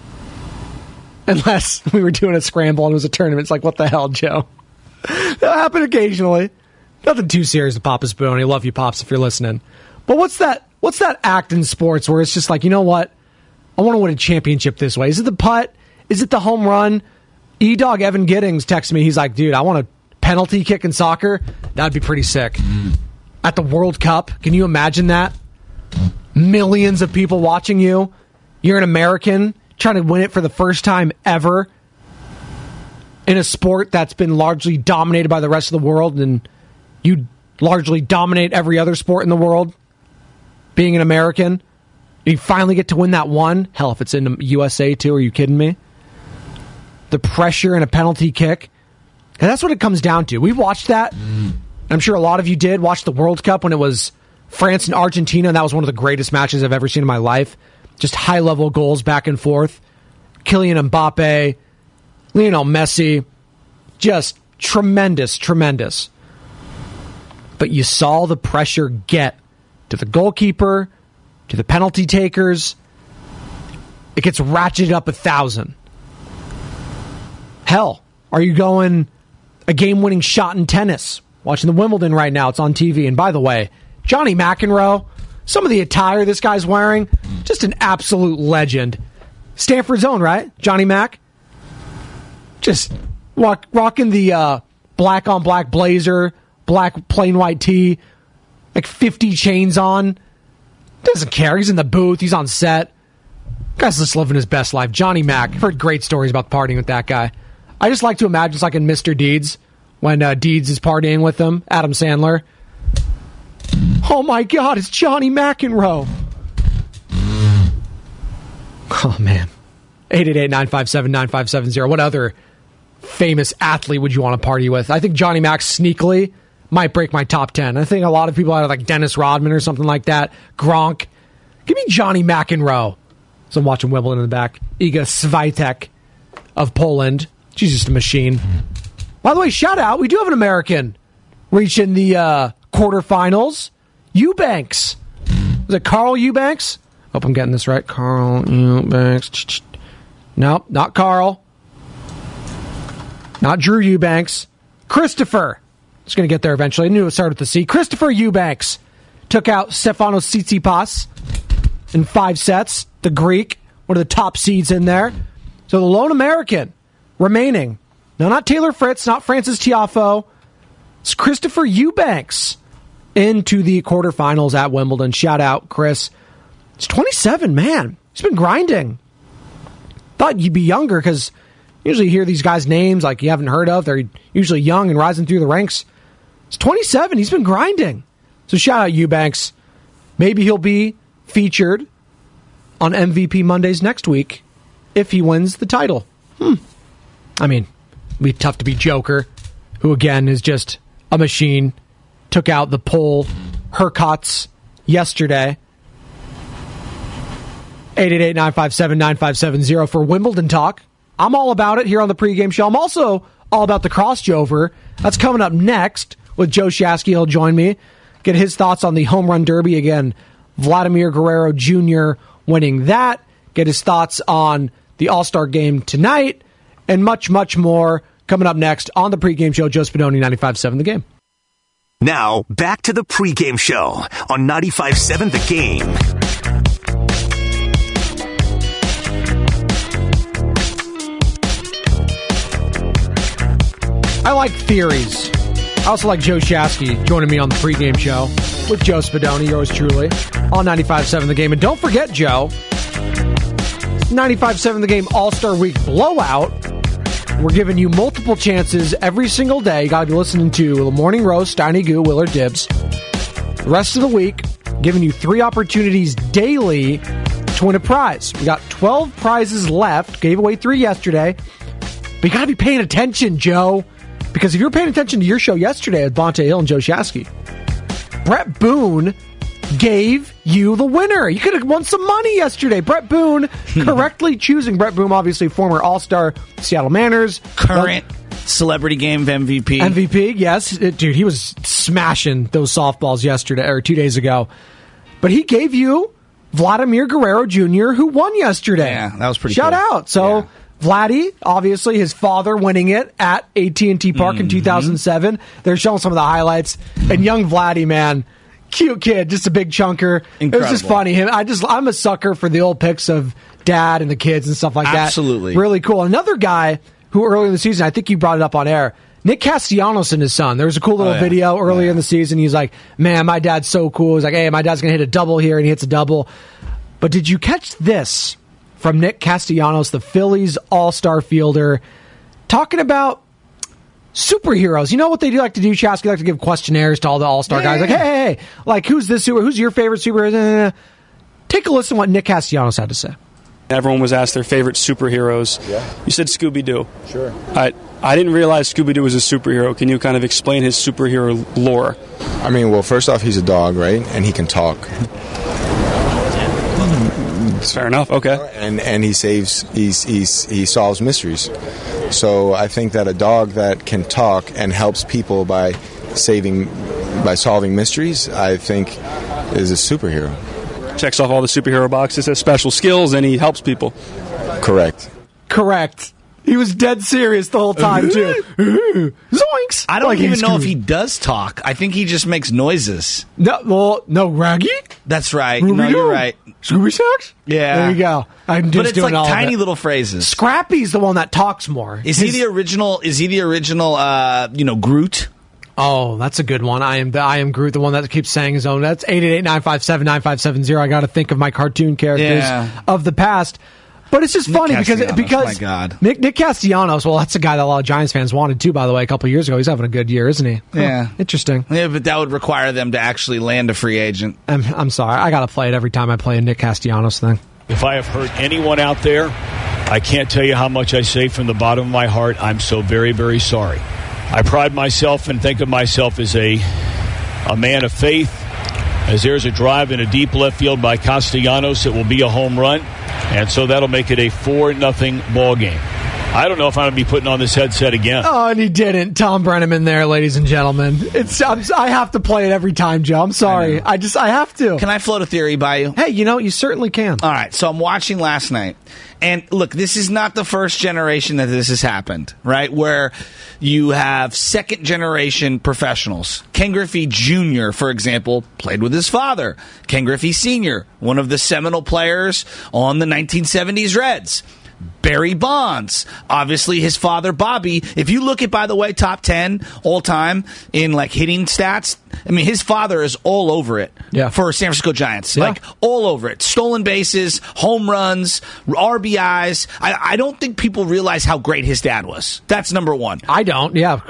Unless we were doing a scramble and it was a tournament. It's like, what the hell, Joe? That'll happen occasionally. Nothing too serious to Papa Spoon. I love you, Pops, if you're listening. But what's that act in sports where it's just like, you know what? I want to win a championship this way. Is it the putt? Is it the home run? E-Dog Evan Giddings texted me. He's like, dude, I want a penalty kick in soccer. That'd be pretty sick. At the World Cup, can you imagine that? Millions of people watching you. You're an American trying to win it for the first time ever in a sport that's been largely dominated by the rest of the world, and you largely dominate every other sport in the world. Being an American, you finally get to win that one. Hell, if it's in the USA too, are you kidding me? The pressure and a penalty kick. And that's what it comes down to. We watched that. I'm sure a lot of you did watch the World Cup when it was France and Argentina, and that was one of the greatest matches I've ever seen in my life. Just high-level goals back and forth. Kylian Mbappe, Lionel Messi, just tremendous, tremendous. But you saw the pressure get to the goalkeeper, to the penalty takers. It gets ratcheted up 1,000. Hell, are you going a game-winning shot in tennis? Watching the Wimbledon right now. It's on TV. And by the way, Johnny McEnroe, some of the attire this guy's wearing, just an absolute legend. Stanford's own, right? Johnny Mac? Just rocking the black-on-black blazer, black plain white tee, like 50 chains on. Doesn't care. He's in the booth. He's on set. Guy's just living his best life. Johnny Mac. I've heard great stories about partying with that guy. I just like to imagine it's like in Mr. Deeds, when Deeds is partying with him, Adam Sandler. Oh my God, it's Johnny McEnroe. Oh man. 888-957-9570. What other famous athlete would you want to party with? I think Johnny Mac sneakily might break my top 10. I think a lot of people out of like Dennis Rodman or something like that. Gronk. Give me Johnny McEnroe. So I'm watching Wimbledon in the back. Iga Swiatek of Poland. She's just a machine. By the way, shout out. We do have an American reaching the quarterfinals. Eubanks. Was it Carl Eubanks? Hope I'm getting this right. Carl Eubanks. Nope, not Carl. Not Drew Eubanks. Christopher. Just going to get there eventually. I knew it started with the C. Christopher Eubanks took out Stefanos Tsitsipas in 5 sets. The Greek, one of the top seeds in there. So the lone American remaining. No, not Taylor Fritz, not Francis Tiafoe. It's Christopher Eubanks into the quarterfinals at Wimbledon. Shout out, Chris. He's 27, man. He's been grinding. Thought you'd be younger because usually you hear these guys' names like you haven't heard of. They're usually young and rising through the ranks. He's 27. He's been grinding. So shout out Eubanks. Maybe he'll be featured on MVP Mondays next week if he wins the title. I mean, it'd be tough to beat Joker, who again is just a machine. Took out the Pole Hurkacz yesterday. 888-957-9570 for Wimbledon talk. I'm all about it here on the pregame show. I'm also all about the crossover. That's coming up next with Joe Shasky. He'll join me. Get his thoughts on the home run derby. Again, Vladimir Guerrero Jr. winning that. Get his thoughts on the All-Star game tonight. And much, much more coming up next on the pregame show. Joe Spadoni, 95.7 The Game. Now, back to the pregame show on 95.7 The Game. I like theories. I also like Joe Shasky joining me on the pregame show with Joe Spadoni, yours truly, on 95.7 The Game. And don't forget, Joe, 95.7 The Game All-Star Week blowout We're giving you multiple chances every single day. You got to be listening to The Morning Roast, Steiny Goo, Willard Dibbs. The rest of the week, giving you 3 opportunities daily to win a prize. We got 12 prizes left. Gave away 3 yesterday. But you got to be paying attention, Joe. Because if you were paying attention to your show yesterday with Bonta Hill and Joe Shasky, Brett Boone gave you the winner. You could have won some money yesterday. Brett Boone, correctly choosing Brett Boone, obviously former All-Star Seattle Mariners. Current Celebrity Game MVP. MVP, yes. Dude, he was smashing those softballs yesterday, or 2 days ago. But he gave you Vladimir Guerrero Jr., who won yesterday. Yeah, that was pretty Shout cool. out. So, Vladdy, obviously his father winning it at AT&T Park in 2007. They're showing some of the highlights. And young Vladdy, man, cute kid, just a big chunker. Incredible. It was just funny. I'm a sucker for the old pics of dad and the kids and stuff like that. Absolutely. Really cool. Another guy who earlier in the season, I think you brought it up on air, Nick Castellanos and his son. There was a cool little video earlier in the season. He's like, man, my dad's so cool. He's like, hey, my dad's going to hit a double here, and he hits a double. But did you catch this from Nick Castellanos, the Phillies all-star fielder, talking about superheroes? You know what they do like to do, Shasky? They like to give questionnaires to all the all-star guys. Like, hey, like, who's this superhero? Who's your favorite superhero? Take a listen to what Nick Castellanos had to say. Everyone was asked their favorite superheroes. Yeah. You said Scooby-Doo. Sure. I didn't realize Scooby-Doo was a superhero. Can you kind of explain his superhero lore? I mean, well, first off, he's a dog, right? And he can talk. It's fair enough. Okay. And he solves mysteries. So I think that a dog that can talk and helps people by solving mysteries, I think is a superhero. Checks off all the superhero boxes, has special skills, and he helps people. Correct. He was dead serious the whole time, too. Zoinks! I don't even know if he does talk. I think he just makes noises. No, Raggy? That's right. Scooby-Doo? No, you're right. Scooby Sacks? Yeah. There you go. I'm just but it's doing like all tiny of it. little phrases. Scrappy's the one that talks more. Is he the original? Groot? Oh, that's a good one. I am Groot, the one that keeps saying his own. That's 888-957-9570. I got to think of my cartoon characters of the past. But it's just funny because my God. Nick Castellanos, well, that's a guy that a lot of Giants fans wanted too, by the way, a couple of years ago. He's having a good year, isn't he? Yeah. Interesting. Yeah, but that would require them to actually land a free agent. I'm sorry. I got to play it every time I play a Nick Castellanos thing. If I have hurt anyone out there, I can't tell you how much I say from the bottom of my heart. I'm so very, very sorry. I pride myself and think of myself as a man of faith. As there's a drive in a deep left field by Castellanos, it will be a home run. And so that'll make it a 4-0 ball game. I don't know if I'm going to be putting on this headset again. Oh, and he didn't. Tom Brenneman there, ladies and gentlemen. I have to play it every time, Joe. I'm sorry. I have to. Can I float a theory by you? Hey, you certainly can. All right, so I'm watching last night. And look, this is not the first generation that this has happened, right? Where you have second-generation professionals. Ken Griffey Jr., for example, played with his father. Ken Griffey Sr., one of the seminal players on the 1970s Reds. Barry Bonds, obviously his father Bobby. If you look at, by the way, top 10 all time in like hitting stats, I mean his father is all over it for San Francisco Giants, like all over it. Stolen bases, home runs, RBIs. I don't think people realize how great his dad was. That's number one. I don't.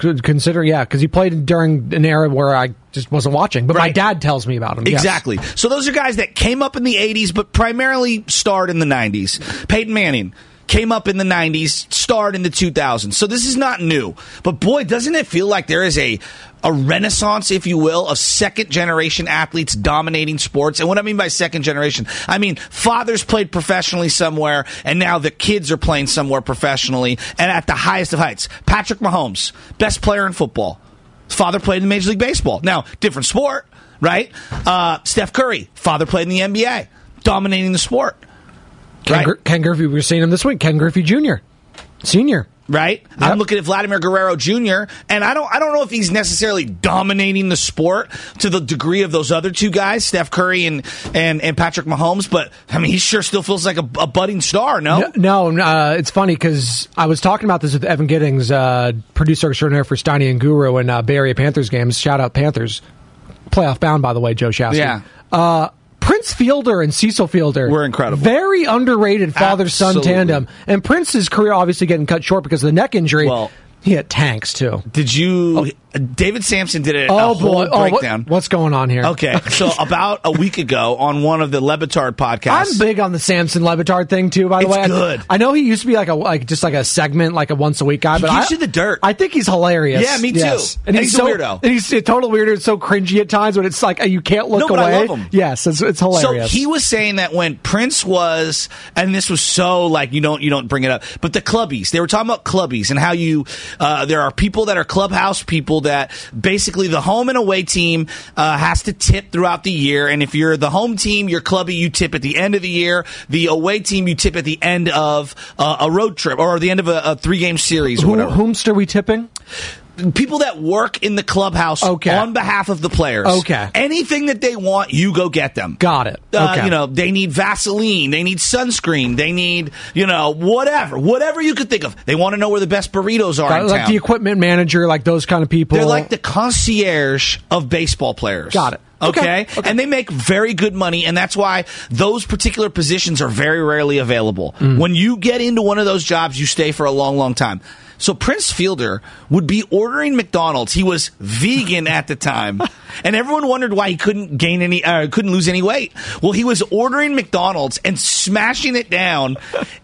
Because he played during an era where I just wasn't watching, but my dad tells me about him. Exactly. Yes. So those are guys that came up in the 80s, but primarily starred in the 90s. Peyton Manning came up in the 90s, starred in the 2000s. So this is not new. But boy, doesn't it feel like there is a renaissance, if you will, of second-generation athletes dominating sports. And what I mean by second generation, I mean fathers played professionally somewhere, and now the kids are playing somewhere professionally and at the highest of heights. Patrick Mahomes, best player in football. His father played in Major League Baseball. Now, different sport, right? Steph Curry, father played in the NBA, dominating the sport. Ken Griffey, we were seeing him this week. Ken Griffey Jr., Senior. Right? Yep. I'm looking at Vladimir Guerrero Jr., and I don't know if he's necessarily dominating the sport to the degree of those other two guys, Steph Curry and Patrick Mahomes, but, I mean, he sure still feels like a budding star, no? No, it's funny because I was talking about this with Evan Giddings, producer extraordinaire for Steiny and Guru and Bay Area Panthers games. Shout out Panthers. Playoff bound, by the way, Joe Shasky. Yeah. Prince Fielder and Cecil Fielder were incredible. Very underrated father-son tandem. And Prince's career obviously getting cut short because of the neck injury. Well, he had tanks, too. Did you... David Sampson did a whole breakdown. What's going on here? Okay, so about a week ago on one of the Le Batard podcasts... I'm big on the Samson Le Batard thing, too, by the way. It's good. I know he used to be just like a segment, like a once-a-week guy. But he gives you the dirt. I think he's hilarious. Yeah, me too. Yes. And he's a weirdo. And he's a total weirdo. It's so cringy at times when it's like you can't look away. But I love him. Yes, it's hilarious. So he was saying that when Prince was... And this was so, like, you don't bring it up. But the clubbies. They were talking about clubbies and how you... there are people that are clubhouse people that basically the home and away team has to tip throughout the year, and if you're the home team, your clubby, you tip at the end of the year. The away team, you tip at the end of a road trip or the end of a 3-game series or whatever. Whomst are we tipping? People that work in the clubhouse on behalf of the players. Okay. Anything that they want, you go get them. Got it. Okay. They need Vaseline. They need sunscreen. They need, whatever you could think of. They want to know where the best burritos are in like town. The equipment manager, like those kind of people. They're like the concierge of baseball players. Got it. Okay? And they make very good money, and that's why those particular positions are very rarely available. When you get into one of those jobs, you stay for a long, long time. So Prince Fielder would be ordering McDonald's. He was vegan at the time, and everyone wondered why he couldn't lose any weight. Well, he was ordering McDonald's and smashing it down.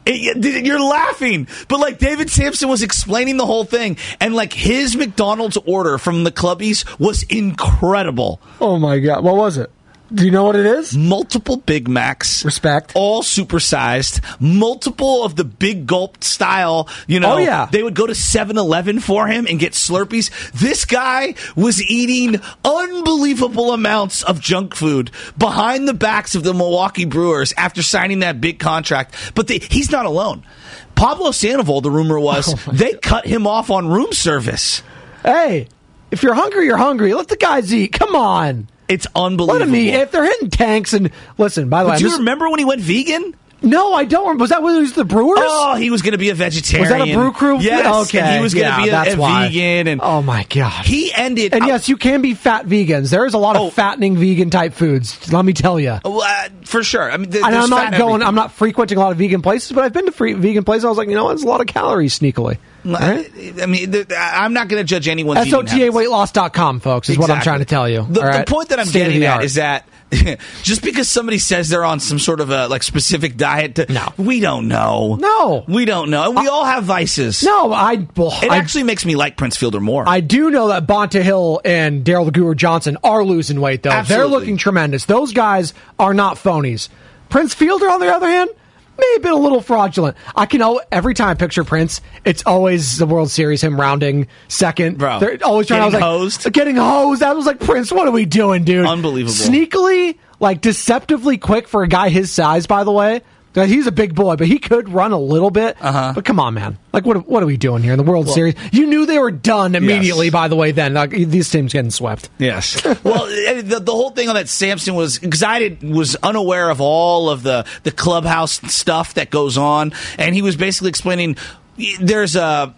You're laughing, but like David Sampson was explaining the whole thing, and like his McDonald's order from the clubbies was incredible. Oh my God, what was it? Do you know what it is? Multiple Big Macs. Respect. All supersized. Multiple of the big gulp style. Oh, yeah. They would go to 7-Eleven for him and get Slurpees. This guy was eating unbelievable amounts of junk food behind the backs of the Milwaukee Brewers after signing that big contract. But he's not alone. Pablo Sandoval, the rumor was, they cut him off on room service. Hey, if you're hungry, you're hungry. Let the guys eat. Come on. It's unbelievable. Let them eat. If they're hitting tanks and listen, by the way, do you remember when he went vegan? No, I don't. Was that when he was the Brewers? Oh, he was going to be a vegetarian. Was that a brew crew? Yes. Okay. And he was going to be a vegan. And oh my God. He ended. And yes, you can be fat vegans. There is a lot of fattening vegan type foods. Let me tell you. For sure. I mean, and I'm not frequenting a lot of vegan places, but I've been to vegan places. I was like, there's a lot of calories sneakily. Right? I mean, I'm not going to judge anyone's SOTAweightloss.com, folks, is what I'm trying to tell you. The point that I'm getting at is that just because somebody says they're on some sort of a specific diet, we don't know. No. We don't know. And we all have vices. No, it actually makes me like Prince Fielder more. I do know that Bonta Hill and Daryl the Guru Johnson are losing weight, though. Absolutely. They're looking tremendous. Those guys are not phonies. Prince Fielder, on the other hand, may have been a little fraudulent. I can every time I picture Prince, it's always the World Series, him rounding second. Bro, they're always trying getting hosed. Getting hosed. I was like, Prince, what are we doing, dude? Unbelievable. Sneakily, deceptively quick for a guy his size, by the way. He's a big boy, but he could run a little bit. But come on, man. What are we doing here in the World Series? You knew they were done immediately, by the way, then. These teams getting swept. Yes. Well, the whole thing on that Sampson was, because I was unaware of all of the clubhouse stuff that goes on, and he was basically explaining there's a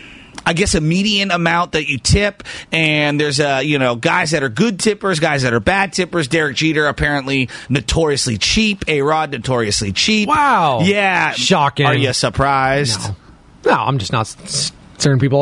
median amount that you tip, and there's guys that are good tippers, guys that are bad tippers. Derek Jeter apparently notoriously cheap. A-Rod notoriously cheap. Wow. Yeah. Shocking. Are you surprised? No, I'm just not certain people.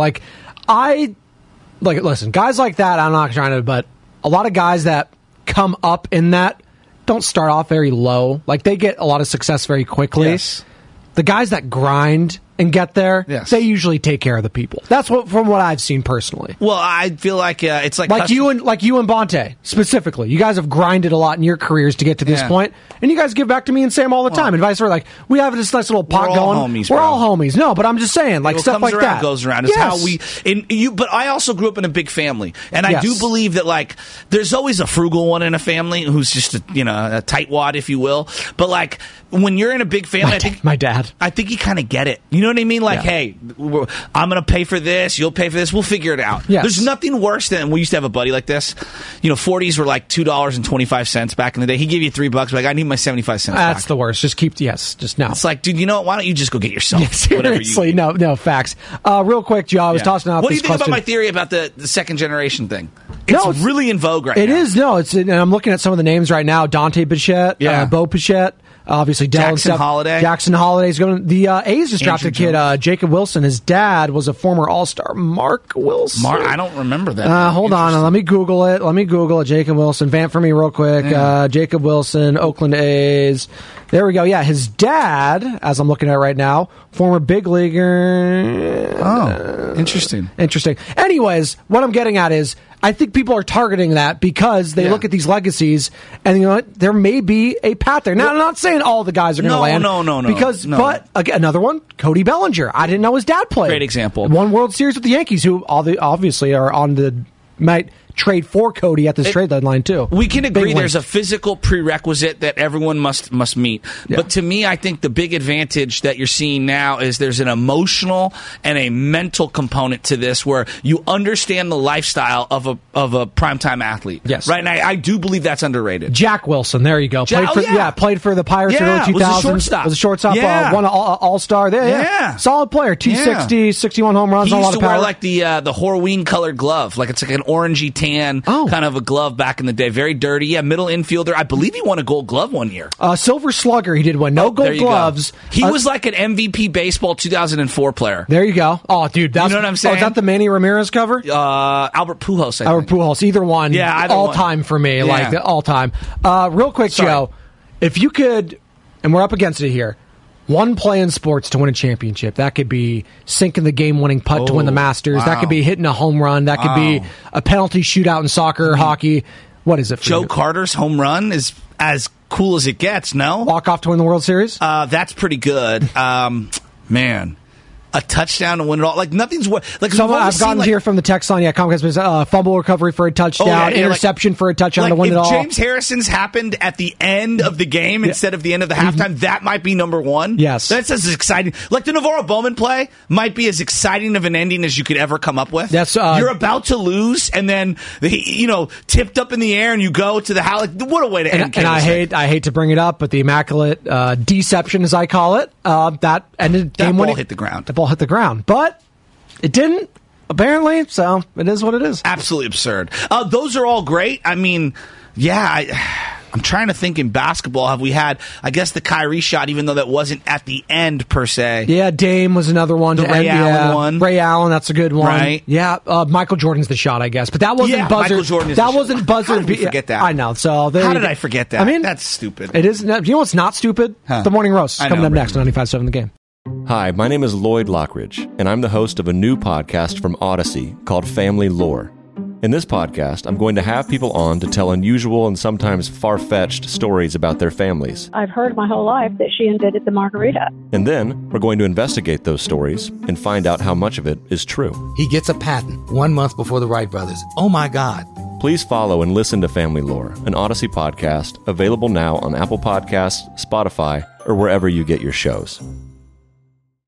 Listen, guys like that, I'm not trying to, but a lot of guys that come up in that don't start off very low. They get a lot of success very quickly. Yes. The guys that grind and get there, they usually take care of the people. That's from what I've seen personally. Well, I feel like it's like you and Bonta specifically. You guys have grinded a lot in your careers to get to this point, and you guys give back to me and Sam all the time, and vice versa. We have this nice little pot going. We're all homies. No, but I'm just saying, stuff like that goes around. It's how we. But I also grew up in a big family, and I do believe that there's always a frugal one in a family who's just a tightwad, if you will. But when you're in a big family, my dad, I think you kind of get it. You know what I mean? Hey, I'm going to pay for this. You'll pay for this. We'll figure it out. Yes. There's nothing worse than we used to have a buddy like this. 40s were $2.25 back in the day. He gave you $3. I need my 75 cents. That's the worst. Just keep just now. It's dude, you know what? Why don't you just go get yourself? Yeah, seriously, no facts. Real quick, Joe. I was tossing out. What do you think about my theory about the second generation thing? It's really in vogue right now. It is. No, and I'm looking at some of the names right now. Dante Bichette, Bo Bichette. Obviously, Jackson Holiday. Jackson Holiday's going. The A's just drafted a kid, Jacob Wilson. His dad was a former All-Star, Mark Wilson. I don't remember that. Hold on, let me Google it. Jacob Wilson. Vamp for me real quick. Yeah. Jacob Wilson, Oakland A's. There we go. Yeah, his dad, as I'm looking at it right now, former big leaguer. Oh, interesting. Anyways, what I'm getting at is, I think people are targeting that because they look at these legacies, and you know what? There may be a path there. Now, I'm not saying all the guys are going to land. No. But again, another one, Cody Bellinger. I didn't know his dad played. Great example. Won World Series with the Yankees, who obviously are on the might trade for Cody at this trade deadline too. We can agree there's a physical prerequisite that everyone must meet. Yeah. But to me, I think the big advantage that you're seeing now is there's an emotional and a mental component to this where you understand the lifestyle of a primetime athlete. Yes. Right? And I do believe that's underrated. Jack Wilson, there you go. Played for the Pirates in the early 2000s. Was a shortstop. Won an All-Star there. Yeah. Solid player. 260, 61 home runs, he a lot used of to power. wear like the Horween colored glove. Like it's like an orangey tan kind of a glove back in the day. Very dirty. Yeah, middle infielder. I believe he won a Gold Glove one year. Silver Slugger he did win. No Gold Gloves. He was like an MVP Baseball 2004 player. There you go. Oh, dude. You know what I'm saying? Is that the Manny Ramirez cover? Albert Pujols, I think. Albert Pujols. Either one. Yeah, all time for me. Like, all time. Real quick, Joe. If you could, and we're up against it here, one play in sports to win a championship. That could be sinking the game-winning putt to win the Masters. Wow. That could be hitting a home run. That could be a penalty shootout in soccer, hockey. What is it for Joe Carter's home run is as cool as it gets, no? Walk-off to win the World Series? That's pretty good. Man. A touchdown to win it all. Like, nothing's... Like, I've gotten here from the text line, Comcast, fumble recovery for a touchdown, interception for a touchdown to win it all. If James Harrison's happened at the end of the game instead of the end of the halftime, that might be number one. Yes. That's as exciting. Like, the Navarro Bowman play might be as exciting of an ending as you could ever come up with. You're about to lose, and then, tipped up in the air, and you go to the house. Like, what a way to end. And I hate to bring it up, but the immaculate deception, as I call it, that ended game winning. That ball hit the ground. Hit the ground, but it didn't, apparently, so it is what it is. Absolutely absurd. Those are all great. I mean, I'm trying to think in basketball, have we had, I guess, the Kyrie shot, even though that wasn't at the end, per se. Yeah, Dame was another one. The Ray Allen one. Ray Allen, that's a good one. Right. Yeah, Michael Jordan's the shot, I guess. But that wasn't buzzer. Michael Jordan is that wasn't buzzer. How did we forget that? I know. So how did I forget that? I mean, that's stupid. It is. You know what's not stupid? The Morning Roast is coming up next on 95.7 The Game. Hi, my name is Lloyd Lockridge, and I'm the host of a new podcast from Odyssey called Family Lore. In this podcast, I'm going to have people on to tell unusual and sometimes far-fetched stories about their families. I've heard my whole life that she invented the margarita. And then, we're going to investigate those stories and find out how much of it is true. He gets a patent 1 month before the Wright brothers. Oh my God. Please follow and listen to Family Lore, an Odyssey podcast, available now on Apple Podcasts, Spotify, or wherever you get your shows.